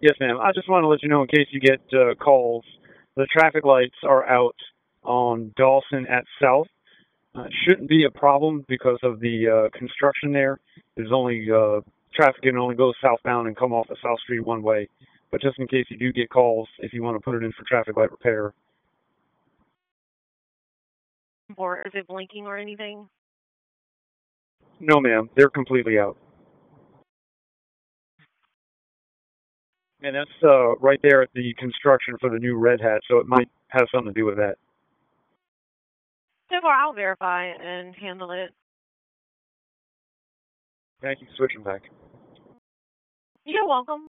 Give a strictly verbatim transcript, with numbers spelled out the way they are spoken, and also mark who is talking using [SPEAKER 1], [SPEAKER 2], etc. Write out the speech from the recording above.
[SPEAKER 1] Yes, ma'am. I just want to let you know in case you get uh, calls, the traffic lights are out on Dawson at South. Uh, it shouldn't be a problem because of the uh, construction there. There's only uh, traffic can only go southbound and come off of South Street one way. But just in case you do get calls, if you want to put it in for traffic light repair.
[SPEAKER 2] Or is it blinking or anything?
[SPEAKER 1] No, ma'am. They're completely out. And that's uh, right there at the construction for the new Red Hat, so it might have something to do with that.
[SPEAKER 2] So far, I'll verify and handle it.
[SPEAKER 1] Thank you. Switching back.
[SPEAKER 2] You're welcome.